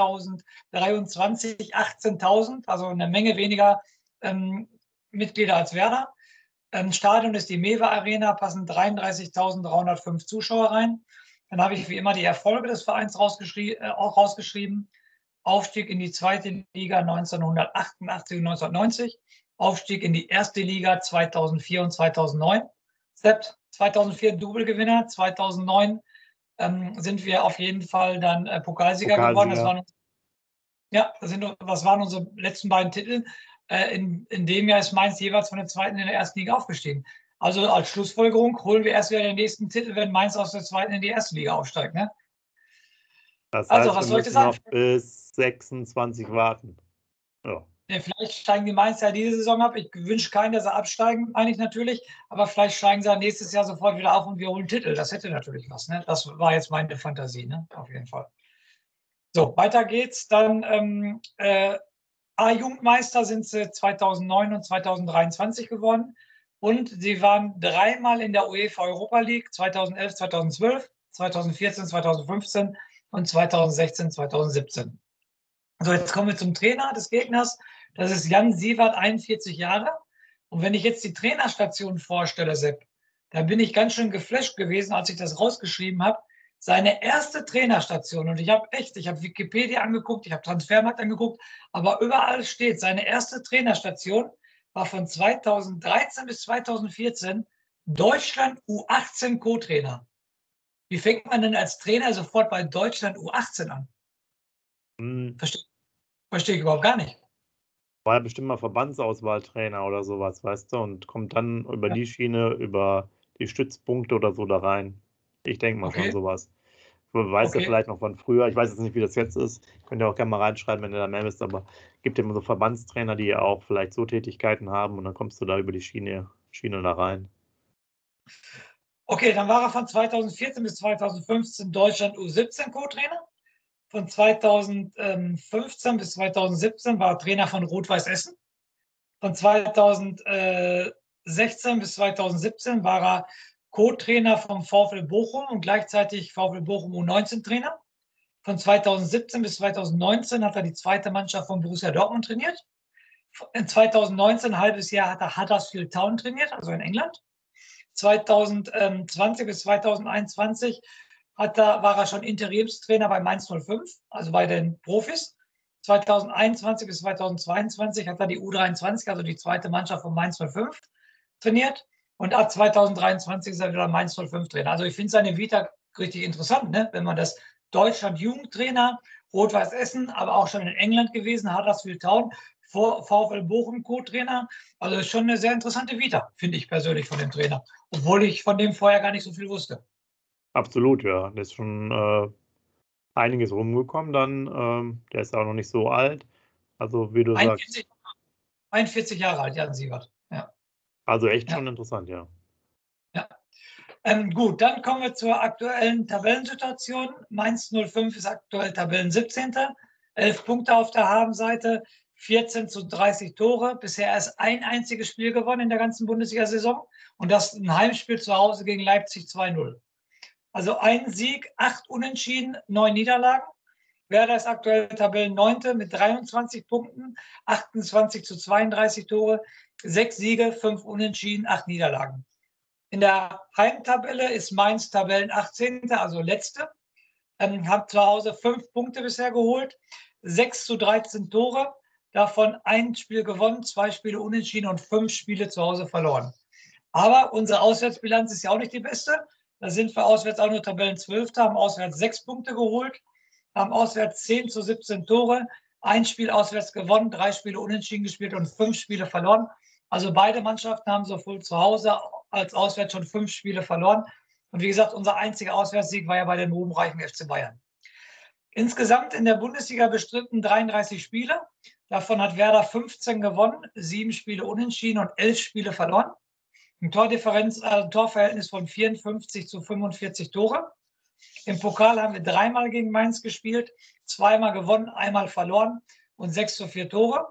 zweitausenddreiundzwanzig achtzehntausend, also eine Menge weniger ähm, Mitglieder als Werder. Ähm, Stadion ist die Mewe Arena, passen dreiunddreißigtausenddreihundertfünf Zuschauer rein. Dann habe ich wie immer die Erfolge des Vereins rausgeschrie äh, auch rausgeschrieben. Aufstieg in die zweite Liga neunzehnhundertachtundachtzig und neunzehnhundertneunzig. Aufstieg in die erste Liga zweitausendvier und zweitausendneun. Sepp, zweitausendvier Double-Gewinner, zweitausendneun ähm, sind wir auf jeden Fall dann äh, Pokalsieger, Pokalsieger geworden. Das waren, ja, das, sind, das waren unsere letzten beiden Titel. Äh, in, in dem Jahr ist Mainz jeweils von der zweiten in der ersten Liga aufgestiegen. Also als Schlussfolgerung holen wir erst wieder den nächsten Titel, wenn Mainz aus der zweiten in die erste Liga aufsteigt. Ne? Das heißt, also, was wir müssen noch bis sechsundzwanzig warten. Ja. Ja, vielleicht steigen die Mainzer ja diese Saison ab. Ich wünsche keinen, dass sie absteigen, eigentlich natürlich. Aber vielleicht steigen sie nächstes Jahr sofort wieder auf und wir holen Titel. Das hätte natürlich was. Ne? Das war jetzt meine Fantasie, ne? Auf jeden Fall. So, weiter geht's. Dann ähm, äh, A-Jugendmeister sind sie zweitausendneun und zweitausenddreiundzwanzig geworden. Und sie waren dreimal in der UEFA Europa League, zweitausendelf, zweitausendzwölf, zweitausendvierzehn, zweitausendfünfzehn und zweitausendsechzehn, zweitausendsiebzehn. So, jetzt kommen wir zum Trainer des Gegners. Das ist Jan Siewert, einundvierzig Jahre. Und wenn ich jetzt die Trainerstation vorstelle, Sepp, da bin ich ganz schön geflasht gewesen, als ich das rausgeschrieben habe. Seine erste Trainerstation, und ich habe echt, ich habe Wikipedia angeguckt, ich habe Transfermarkt angeguckt, aber überall steht, seine erste Trainerstation war von zweitausenddreizehn bis zweitausendvierzehn Deutschland U achtzehn Co-Trainer. Wie fängt man denn als Trainer sofort bei Deutschland U achtzehn an? Hm. Verstehe Verstehe ich überhaupt gar nicht. War ja bestimmt mal Verbandsauswahltrainer oder sowas, weißt du, und kommt dann über ja. die Schiene, über die Stützpunkte oder so da rein. Ich denke mal okay. schon sowas. Weißt du okay. vielleicht noch von früher, ich weiß jetzt nicht, wie das jetzt ist, könnt ihr auch gerne mal reinschreiben, wenn ihr da mehr wisst, aber gibt ja immer so Verbandstrainer, die ja auch vielleicht so Tätigkeiten haben und dann kommst du da über die Schiene, Schiene da rein. Okay, dann war er von zweitausendvierzehn bis zweitausendfünfzehn Deutschland U siebzehn Co-Trainer. Von zweitausendfünfzehn bis zweitausendsiebzehn war er Trainer von Rot-Weiß Essen. Von zweitausendsechzehn bis zweitausendsiebzehn war er Co-Trainer vom VfL Bochum und gleichzeitig VfL Bochum U neunzehn Trainer. Von zweitausendsiebzehn bis zweitausendneunzehn hat er die zweite Mannschaft von Borussia Dortmund trainiert. In zweitausendneunzehn, ein halbes Jahr, hat er Huddersfield Town trainiert, also in England. zweitausendzwanzig bis zweitausendeinundzwanzig hat er, war er schon Interimstrainer bei Mainz null fünf, also bei den Profis. zweitausendeinundzwanzig bis zweitausendzweiundzwanzig hat er die U dreiundzwanzig, also die zweite Mannschaft von Mainz null fünf, trainiert. Und ab zweitausenddreiundzwanzig ist er wieder Mainz null fünf Trainer. Also ich finde seine Vita richtig interessant, ne? Wenn man das Deutschland-Jugendtrainer, Rot-Weiß Essen, aber auch schon in England gewesen, Huddersfield Town, VfL Bochum Co-Trainer. Also ist schon eine sehr interessante Vita, finde ich persönlich von dem Trainer. Obwohl ich von dem vorher gar nicht so viel wusste. Absolut, ja. Da ist schon äh, einiges rumgekommen dann. Ähm, der ist auch noch nicht so alt. Also wie du einundvierzig, sagst. einundvierzig Jahre alt, Jan Siewert. Ja. Also echt Ja. schon interessant, ja. Ja. Ähm, gut, dann kommen wir zur aktuellen Tabellensituation. Mainz null fünf ist aktuell Tabellen-siebzehnter elf Punkte auf der Habenseite, vierzehn zu dreißig Tore. Bisher erst ein einziges Spiel gewonnen in der ganzen Bundesliga-Saison und das ein Heimspiel zu Hause gegen Leipzig zwei null. Also ein Sieg, acht Unentschieden, neun Niederlagen. Werder ist aktuell Tabellenneunte mit dreiundzwanzig Punkten, achtundzwanzig zu zweiunddreißig Tore, sechs Siege, fünf Unentschieden, acht Niederlagen. In der Heimtabelle ist Mainz Tabellen-achtzehnter, also letzte. Ähm, hat zu Hause fünf Punkte bisher geholt, sechs zu dreizehn Tore, davon ein Spiel gewonnen, zwei Spiele unentschieden und fünf Spiele zu Hause verloren. Aber unsere Auswärtsbilanz ist ja auch nicht die beste. Da sind wir auswärts auch nur Tabellenzwölfter, haben auswärts sechs Punkte geholt, haben auswärts zehn zu siebzehn Tore, ein Spiel auswärts gewonnen, drei Spiele unentschieden gespielt und fünf Spiele verloren. Also beide Mannschaften haben sowohl zu Hause als auswärts schon fünf Spiele verloren. Und wie gesagt, unser einziger Auswärtssieg war ja bei dem ruhmreichen F C Bayern. Insgesamt in der Bundesliga bestritten dreiunddreißig Spiele. Davon hat Werder fünfzehn gewonnen, sieben Spiele unentschieden und elf Spiele verloren. Ein Tordifferenz, äh, Torverhältnis von vierundfünfzig zu fünfundvierzig Tore. Im Pokal haben wir dreimal gegen Mainz gespielt, zweimal gewonnen, einmal verloren und sechs zu vier Tore.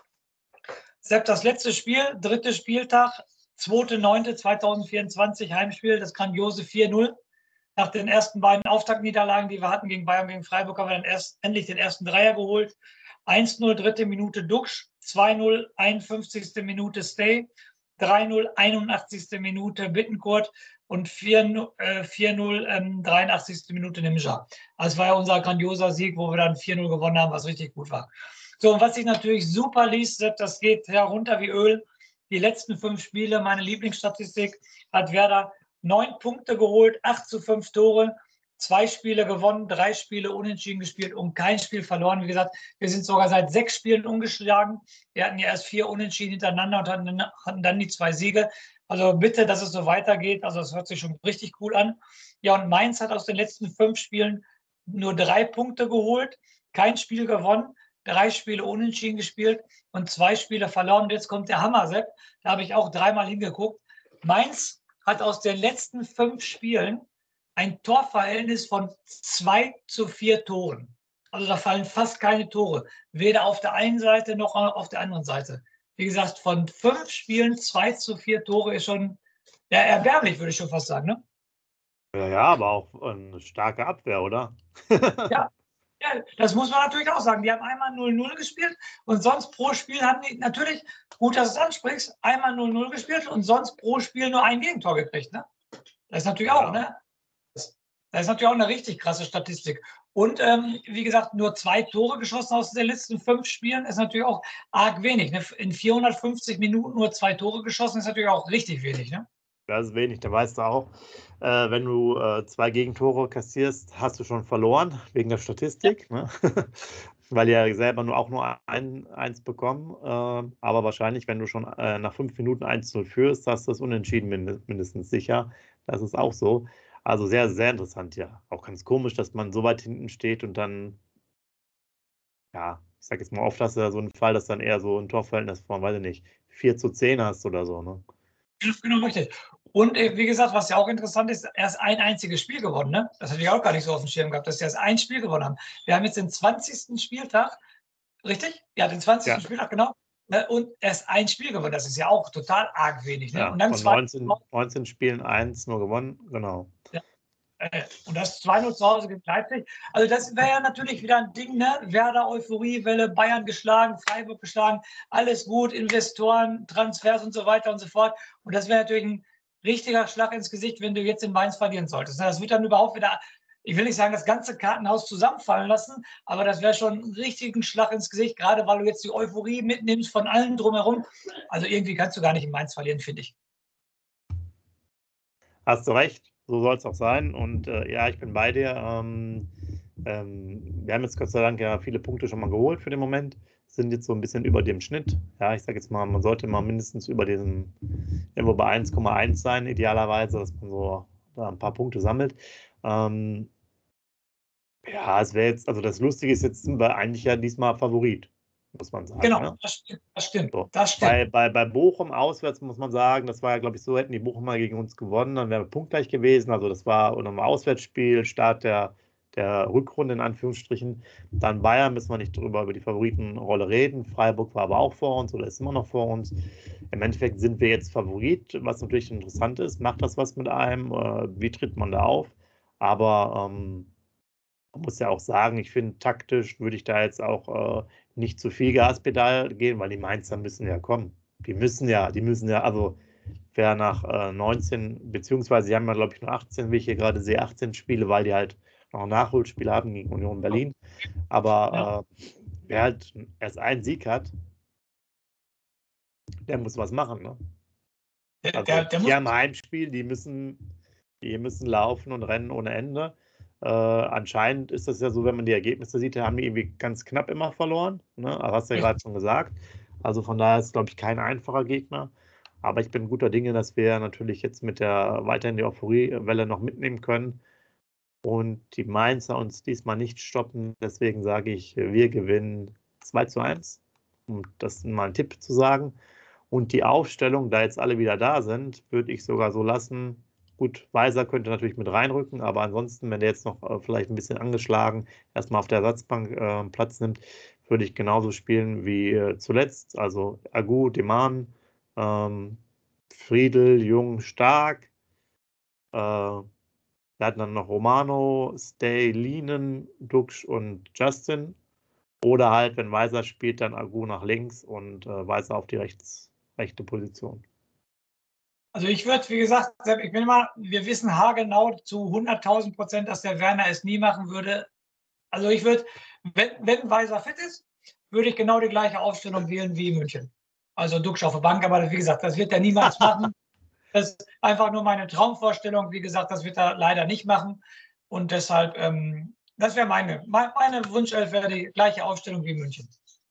Selbst das letzte Spiel, dritter Spieltag, zweiter neunter zweitausendvierundzwanzig, Heimspiel, das grandiose vier null. Nach den ersten beiden Auftaktniederlagen, die wir hatten gegen Bayern und gegen Freiburg, haben wir dann erst endlich den ersten Dreier geholt. eins null, dritte Minute Duxch, zwei null, einundfünfzigste Minute Stay, drei null, einundachtzigste Minute Bittencourt und vier null, ähm, dreiundachtzigste Minute Nimja. Das war ja unser grandioser Sieg, wo wir dann vier null gewonnen haben, was richtig gut war. So, und was sich natürlich super liest, das geht herunter wie Öl. Die letzten fünf Spiele, meine Lieblingsstatistik, hat Werder neun Punkte geholt, acht zu fünf Tore, zwei Spiele gewonnen, drei Spiele unentschieden gespielt und kein Spiel verloren. Wie gesagt, wir sind sogar seit sechs Spielen ungeschlagen. Wir hatten ja erst vier Unentschieden hintereinander und hatten, hatten dann die zwei Siege. Also bitte, dass es so weitergeht. Also das hört sich schon richtig cool an. Ja, und Mainz hat aus den letzten fünf Spielen nur drei Punkte geholt, kein Spiel gewonnen, drei Spiele unentschieden gespielt und zwei Spiele verloren. Und jetzt kommt der Hammer, Sepp. Da habe ich auch dreimal hingeguckt. Mainz hat aus den letzten fünf Spielen ein Torverhältnis von zwei zu vier Toren. Also da fallen fast keine Tore, weder auf der einen Seite noch auf der anderen Seite. Wie gesagt, von fünf Spielen zwei zu vier Tore ist schon ja, erbärmlich, würde ich schon fast sagen. Ne? Ja, ja, aber auch eine starke Abwehr, oder? Ja. Ja, das muss man natürlich auch sagen. Die haben einmal null null gespielt und sonst pro Spiel haben die natürlich, gut, dass du es ansprichst, einmal null null gespielt und sonst pro Spiel nur ein Gegentor gekriegt. Ne? Das ist natürlich Ja. auch, ne? Das, das ist natürlich auch eine richtig krasse Statistik. Und ähm, wie gesagt, nur zwei Tore geschossen aus den letzten fünf Spielen ist natürlich auch arg wenig. Ne? In vierhundertfünfzig Minuten nur zwei Tore geschossen ist natürlich auch richtig wenig. Ne? Das ist wenig. Da weißt du auch, äh, wenn du äh, zwei Gegentore kassierst, hast du schon verloren, wegen der Statistik. Ja. Ne? Weil die ja selber nur auch nur ein, eins bekommen. Äh, aber wahrscheinlich, wenn du schon äh, nach fünf Minuten eins zu null führst, hast du das Unentschieden mind mindestens sicher. Das ist auch so. Also sehr, sehr interessant, ja. Auch ganz komisch, dass man so weit hinten steht und dann, ja, ich sag jetzt mal, oft hast du ja so einen Fall, dass dann eher so ein Torverhältnis von, weiß ich nicht, vier zu zehn hast oder so, ne? Genau, richtig. Und äh, wie gesagt, was ja auch interessant ist, erst ein einziges Spiel gewonnen. Ne? Das hatte ich auch gar nicht so auf dem Schirm gehabt, dass sie erst ein Spiel gewonnen haben. Wir haben jetzt den zwanzigsten Spieltag, richtig? Ja, den zwanzigsten Ja. Spieltag, genau. Ne? Und erst ein Spiel gewonnen. Das ist ja auch total arg wenig. Ne? Ja, und dann von zwei, neunzehn, neunzehn Spielen eins nur gewonnen, genau. Ja. Äh, und das zwei null zu Hause gegen Leipzig. Also das wäre ja natürlich wieder ein Ding, ne? Werder, Euphoriewelle, Bayern geschlagen, Freiburg geschlagen, alles gut, Investoren, Transfers und so weiter und so fort. Und das wäre natürlich ein richtiger Schlag ins Gesicht, wenn du jetzt in Mainz verlieren solltest. Das wird dann überhaupt wieder, ich will nicht sagen, das ganze Kartenhaus zusammenfallen lassen, aber das wäre schon ein richtigen Schlag ins Gesicht, gerade weil du jetzt die Euphorie mitnimmst von allen drumherum. Also irgendwie kannst du gar nicht in Mainz verlieren, finde ich. Hast du recht, so soll es auch sein. Und äh, ja, ich bin bei dir. Ähm, ähm, wir haben jetzt Gott sei Dank ja viele Punkte schon mal geholt für den Moment. Sind jetzt so ein bisschen über dem Schnitt. Ja, ich sage jetzt mal, man sollte mal mindestens über diesem, irgendwo bei eins Komma eins sein, idealerweise, dass man so da ein paar Punkte sammelt. Ähm, ja, es wäre jetzt, also das Lustige ist, jetzt sind wir eigentlich ja diesmal Favorit. muss man sagen. Genau, ne? das stimmt. Das stimmt, So. das stimmt. Bei, bei, bei Bochum auswärts muss man sagen, das war ja, glaube ich, so, hätten die Bochumer gegen uns gewonnen, dann wären wir punktgleich gewesen. Also das war ein Auswärtsspiel, Start der, der Rückrunde in Anführungsstrichen. Dann Bayern, müssen wir nicht drüber über die Favoritenrolle reden. Freiburg war aber auch vor uns oder ist immer noch vor uns. Im Endeffekt sind wir jetzt Favorit, was natürlich interessant ist. Macht das was mit einem? Wie tritt man da auf? Aber ähm, man muss ja auch sagen, ich finde, taktisch würde ich da jetzt auch äh, nicht zu viel Gaspedal gehen, weil die Mainzer müssen ja kommen. Die müssen ja, die müssen ja, also wer nach äh, neunzehn, beziehungsweise sie haben ja, glaube ich, nur achtzehn, wie ich hier gerade sehe, achtzehn Spiele, weil die halt noch ein Nachholspiel haben gegen Union Berlin. Aber Ja. äh, wer halt erst einen Sieg hat, der muss was machen. Ne? Der, Also der, der die muss, haben ein Heimspiel, die müssen, die müssen laufen und rennen ohne Ende. Äh, anscheinend ist das ja so, wenn man die Ergebnisse sieht, haben die irgendwie ganz knapp immer verloren. Ne? Aber hast du ja gerade schon gesagt. Also von daher ist es, glaube ich, kein einfacher Gegner. Aber ich bin guter Dinge, dass wir natürlich jetzt mit der weiterhin die Euphoriewelle noch mitnehmen können und die Mainzer uns diesmal nicht stoppen. Deswegen sage ich, wir gewinnen zwei zu eins, um das mal einen Tipp zu sagen. Und die Aufstellung, da jetzt alle wieder da sind, würde ich sogar so lassen. Gut, Weiser könnte natürlich mit reinrücken, aber ansonsten, wenn der jetzt noch äh, vielleicht ein bisschen angeschlagen erstmal auf der Ersatzbank äh, Platz nimmt, würde ich genauso spielen wie äh, zuletzt. Also Agu, Deman, ähm, Friedel, Jung, Stark. Äh, wir hatten dann noch Romano, Stay, Lienen, Duxch und Justin. Oder halt, wenn Weiser spielt, dann Agu nach links und äh, Weiser auf die rechts, rechte Position. Also ich würde, wie gesagt, ich bin immer, wir wissen haargenau zu hunderttausend Prozent, dass der Werner es nie machen würde. Also ich würde, wenn, wenn Weiser fit ist, würde ich genau die gleiche Aufstellung wählen wie in München. Also Duxch auf der Bank, aber wie gesagt, das wird er niemals machen. Das ist einfach nur meine Traumvorstellung. Wie gesagt, das wird er leider nicht machen. Und deshalb, ähm, das wäre meine, meine Wunschelf wäre die gleiche Aufstellung wie in München.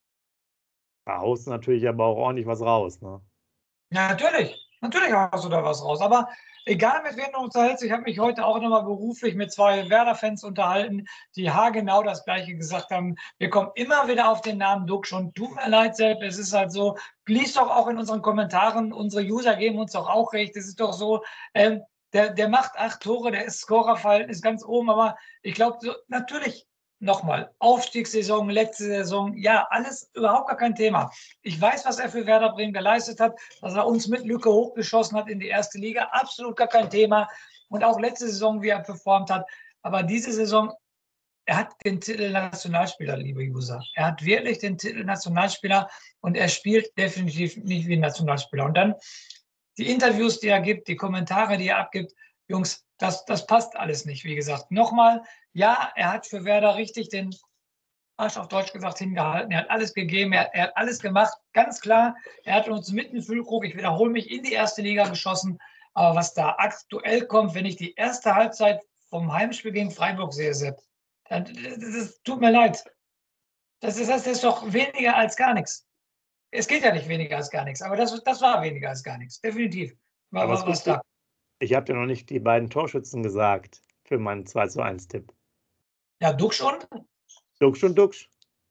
Da haust du natürlich aber auch ordentlich was raus. Ne? Ja, natürlich. Natürlich hast du da was raus. Aber egal, mit wem du unterhältst, ich habe mich heute auch nochmal beruflich mit zwei Werder-Fans unterhalten, die haargenau das Gleiche gesagt haben. Wir kommen immer wieder auf den Namen Duxch und tut mir leid, Sepp, es ist halt so, lies doch auch in unseren Kommentaren, unsere User geben uns doch auch recht. Es ist doch so, ähm, der, der macht acht Tore, der ist Scorerverhältnis ganz oben, aber ich glaube, so, natürlich, nochmal, Aufstiegssaison, letzte Saison, ja, alles überhaupt gar kein Thema. Ich weiß, was er für Werder Bremen geleistet hat, dass er uns mit Lücke hochgeschossen hat in die erste Liga, absolut gar kein Thema. Und auch letzte Saison, wie er performt hat. Aber diese Saison, er hat den Titel Nationalspieler, liebe User. Er hat wirklich den Titel Nationalspieler und er spielt definitiv nicht wie ein Nationalspieler. Und dann die Interviews, die er gibt, die Kommentare, die er abgibt, Jungs, das, das passt alles nicht, wie gesagt. Nochmal, ja, er hat für Werder richtig den Arsch auf Deutsch gesagt hingehalten. Er hat alles gegeben, er, er hat alles gemacht, ganz klar. Er hat uns mit dem Füllkrug, ich wiederhole mich, in die erste Liga geschossen. Aber was da aktuell kommt, wenn ich die erste Halbzeit vom Heimspiel gegen Freiburg sehe, Sepp, dann, das, das tut mir leid. Das ist, das ist doch weniger als gar nichts. Es geht ja nicht weniger als gar nichts, aber das, das war weniger als gar nichts, definitiv. War, Aber war was da. Ich habe dir noch nicht die beiden Torschützen gesagt für meinen zwei zu eins Tipp. Ja, Duxch und? Duxch und Duxch.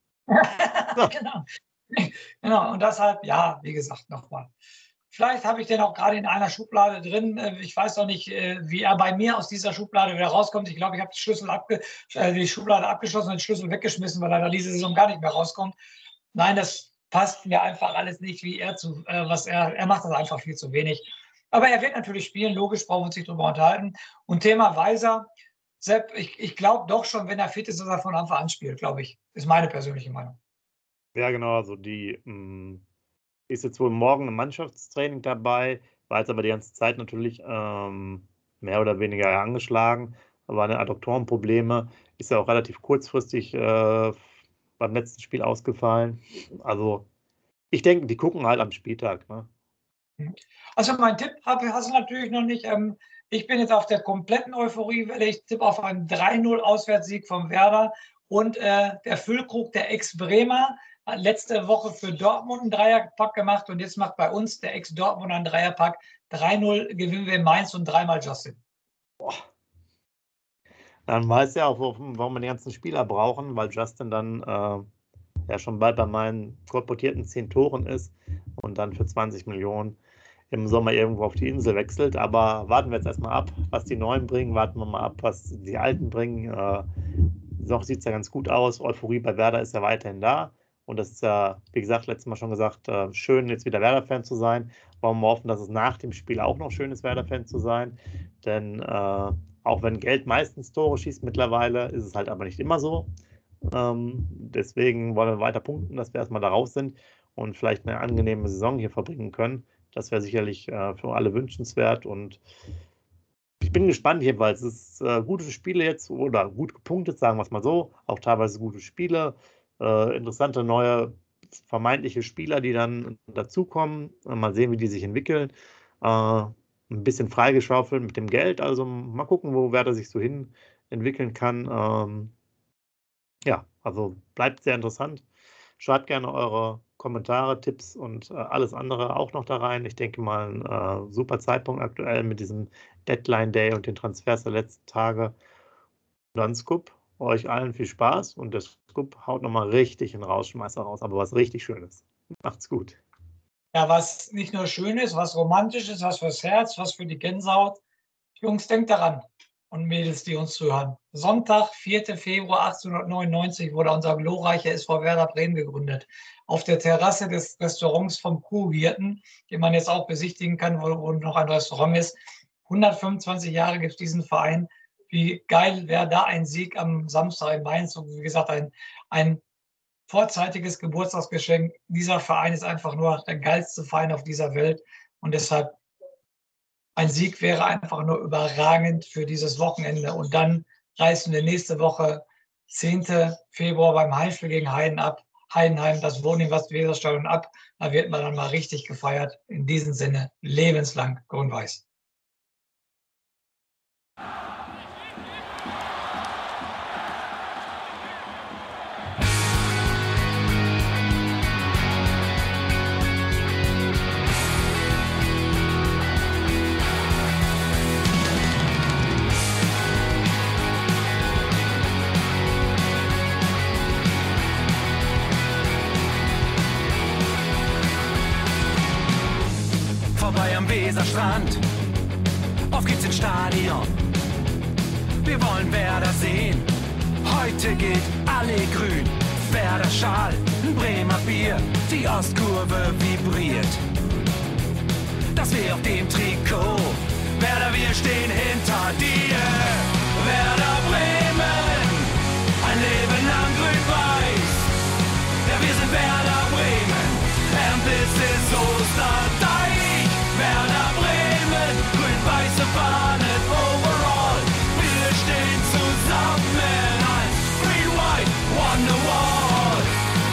Genau. Genau. Und deshalb, ja, wie gesagt, nochmal. Vielleicht habe ich den auch gerade in einer Schublade drin. Ich weiß noch nicht, wie er bei mir aus dieser Schublade wieder rauskommt. Ich glaube, ich habe die, Schlüssel abge die Schublade abgeschlossen und den Schlüssel weggeschmissen, weil er da diese Saison gar nicht mehr rauskommt. Nein, das passt mir einfach alles nicht, wie er zu, äh, was er, er macht das einfach viel zu wenig. Aber er wird natürlich spielen, logisch, brauchen wir uns nicht drüber unterhalten. Und Thema Weiser, Sepp, ich, ich glaube doch schon, wenn er fit ist, dass er von Anfang an spielt, glaube ich. Ist meine persönliche Meinung. Ja, genau, also die mh, ist jetzt wohl morgen im Mannschaftstraining dabei, war jetzt aber die ganze Zeit natürlich ähm, mehr oder weniger angeschlagen, war eine Adduktorenprobleme, ist ja auch relativ kurzfristig äh, beim letzten Spiel ausgefallen. Also ich denke, die gucken halt am Spieltag. Ne? Also mein Tipp hab, hast du natürlich noch nicht. Ähm, ich bin jetzt auf der kompletten Euphorie-Welle. Ich tippe auf einen drei null Auswärtssieg vom Werder. Und äh, der Füllkrug, der Ex-Bremer, hat letzte Woche für Dortmund einen Dreierpack gemacht und jetzt macht bei uns der Ex-Dortmund einen Dreierpack. drei null gewinnen wir in Mainz und dreimal Justin. Boah. Dann weiß ja auch, warum wir die ganzen Spieler brauchen, weil Justin dann äh, der schon bald bei meinen kolportierten zehn Toren ist und dann für zwanzig Millionen im Sommer irgendwo auf die Insel wechselt. Aber warten wir jetzt erstmal ab, was die Neuen bringen. Warten wir mal ab, was die Alten bringen. Äh, noch sieht es ja ganz gut aus. Euphorie bei Werder ist ja weiterhin da. Und das ist ja, wie gesagt, letztes Mal schon gesagt, äh, schön, jetzt wieder Werder-Fan zu sein. Wollen wir hoffen, dass es nach dem Spiel auch noch schön ist, Werder-Fan zu sein. Denn äh, auch wenn Geld meistens Tore schießt mittlerweile, ist es halt aber nicht immer so. Ähm, deswegen wollen wir weiter punkten, dass wir erstmal da raus sind und vielleicht eine angenehme Saison hier verbringen können. Das wäre sicherlich äh, für alle wünschenswert. Und ich bin gespannt hier, weil es ist äh, gute Spiele jetzt oder gut gepunktet, sagen wir es mal so. Auch teilweise gute Spiele. Äh, interessante neue vermeintliche Spieler, die dann dazukommen. Mal sehen, wie die sich entwickeln. Äh, ein bisschen freigeschaufelt mit dem Geld. Also mal gucken, wo Werder sich so hin entwickeln kann. Ähm, ja, also bleibt sehr interessant. Schreibt gerne eure Kommentare, Tipps und äh, alles andere auch noch da rein. Ich denke mal, ein äh, super Zeitpunkt aktuell mit diesem Deadline Day und den Transfers der letzten Tage. Dann Scoop. Euch allen viel Spaß und der Scoop haut nochmal richtig einen Rausschmeißer raus, aber was richtig Schönes. Macht's gut. Ja, was nicht nur schön ist, was romantisch ist, was fürs Herz, was für die Gänsehaut. Jungs, denkt daran und Mädels, die uns zuhören. Sonntag, vierter Februar achtzehnhundertneunundneunzig wurde unser glorreicher S V Werder Bremen gegründet. Auf der Terrasse des Restaurants vom Kuhwirten, den man jetzt auch besichtigen kann, wo, wo noch ein Restaurant ist. hundertfünfundzwanzig Jahre gibt es diesen Verein. Wie geil wäre da ein Sieg am Samstag in Mainz und wie gesagt, ein, ein vorzeitiges Geburtstagsgeschenk. Dieser Verein ist einfach nur der geilste Verein auf dieser Welt und deshalb ein Sieg wäre einfach nur überragend für dieses Wochenende. Und dann reißen wir nächste Woche, zehnter Februar, beim Heimspiel gegen Heiden ab. Heidenheim, das Wohnen im Westweserstadion ab. Da wird man dann mal richtig gefeiert. In diesem Sinne, lebenslang grün-weiß. Vorbei am Weserstrand, auf geht's ins Stadion. Wir wollen Werder sehen, heute geht alle grün. Werder Schal, ein Bremer Bier, die Ostkurve vibriert. Das weh auf dem Trikot, Werder, wir stehen hinter dir. Werder Bremen, ein Leben lang grün-weiß. Ja, wir sind Werder Bremen, and this is Osterdeich. Werder Bremen, grün-weiße Fahnen overall. Wir stehen zusammen als Green White Wonderwall.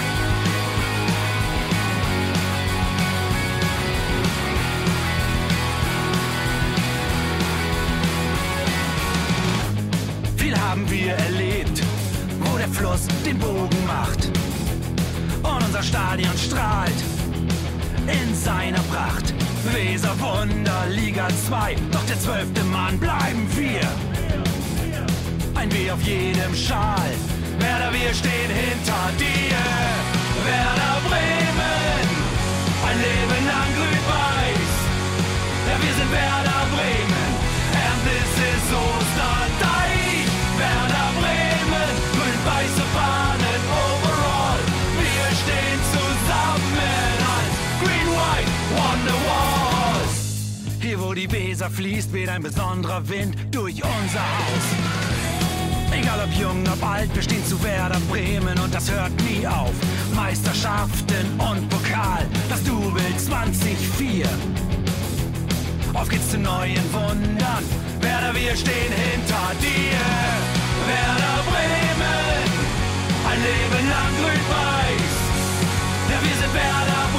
Viel haben wir erlebt, wo der Fluss den Bogen macht. Und unser Stadion strahlt in seiner Pracht. Weser Wunder, Liga zwei, doch der zwölfte Mann bleiben wir. Ein W auf jedem Schal, Werder, wir stehen hinter dir. Werder Bremen, ein Leben lang grün-weiß. Ja, wir sind Werder Bremen, and this is Osterdeich. Werder Bremen, grün-weiße Fahnen overall. Wir stehen zusammen als Green White Wonderwall. Hier wo die Weser fließt, weht ein besonderer Wind durch unser Haus. Egal ob jung, ob alt, wir stehen zu Werder Bremen und das hört nie auf. Meisterschaften und Pokal, das Double zwanzig vier. Auf geht's zu neuen Wundern, Werder, wir stehen hinter dir. Werder Bremen, ein Leben lang grün-weiß. Ja, wir sind Werder Bremen.